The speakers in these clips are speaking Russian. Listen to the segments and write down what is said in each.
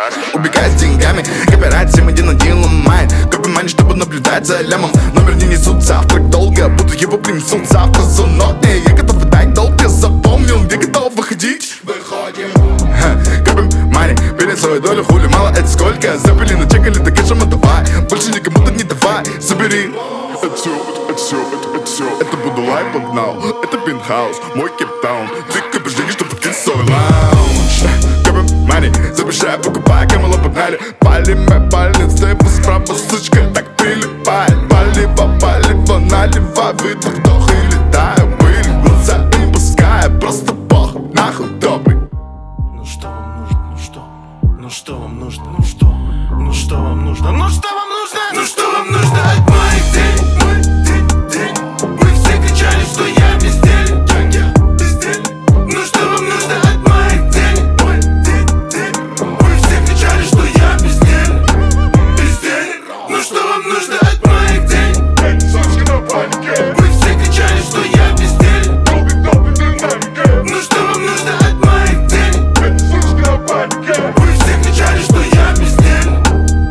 Убегая с деньгами, кооперациям один ломает. Копим мани, чтобы наблюдать за лямом. Номер не несут завтрак долго, буду его принесут завтра за но я готов отдать долг, я запомнил, я готов выходить. Выходим. Копим мани, берем свою долю, хули мало это сколько. Забили, начекали, так и давай. Больше никому тут не давай, собери. Это все, это буду лайв погнал. Это пентхаус, мой кейптаун. Ты копишь деньги, чтобы ты свой лаунж. Копим мани, запрещай, покупай, камело погнали. Палим, слева, справа, сучка, так прилипает. Палево, наливай, выдох, вдох и летаю. Пыль, глаза им пускай, просто бог, нахуй добрый. Ну что вам нужно, ну что? Ну что вам нужно, ну что? Ну что вам нужно, ну что вам нужно? Ну что вам нужно от моих денег? Мой день. Вы все кричали, что я безделен. Я безделен. Ну что вам нужно от моих денег? Мой день. Вы все кричали, что я безделен. Ну что вам нужно от моих денег? Вы все кричали, что я безделен. Ну что вам нужно от моих денег? Вы все кричали, что я безделен.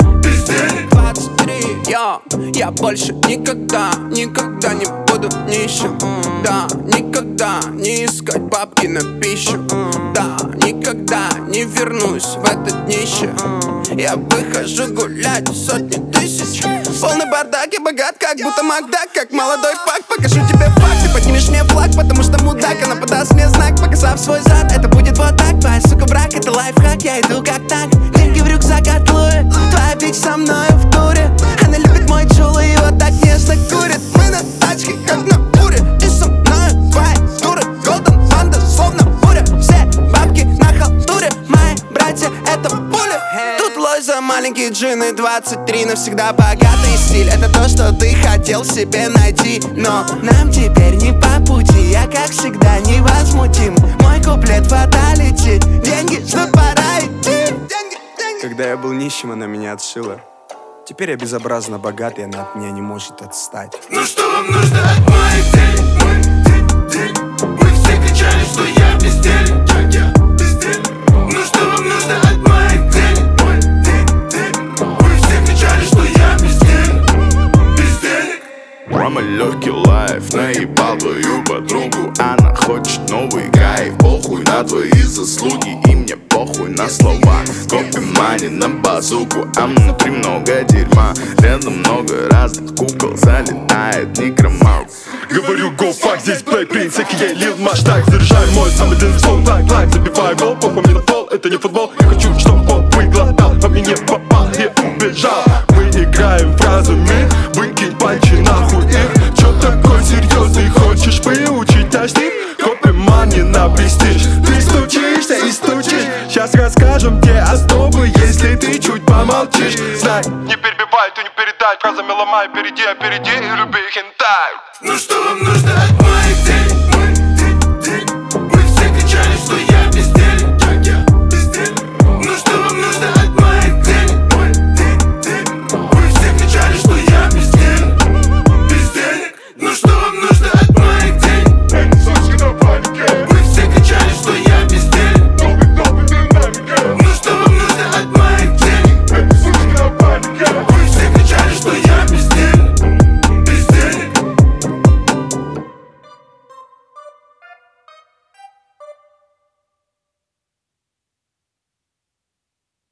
23, я больше никогда не буду нищим. Да, никогда не искать бабки на пищу. Да, никогда не вернусь в это днище. Я выхожу гулять сотни тысяч. Полный бардак, я богат, как будто Макдак. Как молодой факт, покажу тебе факт. Ты поднимешь мне флаг, потому что мудак. Она подаст мне знак, показав свой зад. Это будет вот так, твоя сука брак. Это лайфхак, я иду как танк. Деньги в рюкзак от Луи. Твоя бич со мною в туре. Она любит мой чулы и вот так нежно курит. Мы на тачке, как на буре. И со мною твои дуры. Голден банда, словно буря. Все бабки на халтуре. Мои братья, это пуля. Тут лось за маленькие джины. 23, навсегда богатый стиль. Это то, что ты хотел себе найти. Но нам теперь не по пути. Я, как всегда, невозмутим. Мой куплет фаталити. Деньги ждут, пора идти. Когда я был нищим, она меня отшила. Теперь я безобразно богатый, она от меня не может отстать. Ну что вам нужно от моих денег? Мой день. Вы все кричали, что я безделен. Я безделен. Ну что вам нужно от моих денег? Мой день. Вы все кричали, что я безделен. Мама легкий лайф, наебал твою подругу. Она хочет новый кайф. Похуй на твои заслуги и мне похуй на слова. Копим мани на базуку, а внутри много дерьма. Рядом много разных кукол, залетает некромант. Говорю, go fuck, здесь play принц, я лил масштаг. Заряжаю мой самый длинный сон, так, лайк, забиваю гол. Похуй мне на пол, это не футбол. Я хочу, чтобы он выглотал, по мне попал и убежал. Мы играем фразами, выкинь пальчи нахуй их. Чё такой серьезный, хочешь выучить наш стих? Копим мани на престиж. Ты стучишься и стучишь. Сейчас расскажем те основы, если ты чуть помолчишь. Знай, не перебивай, ты не передай. Фразами ломай, опереди и люби хентай. Ну что вам нужно от моих денег?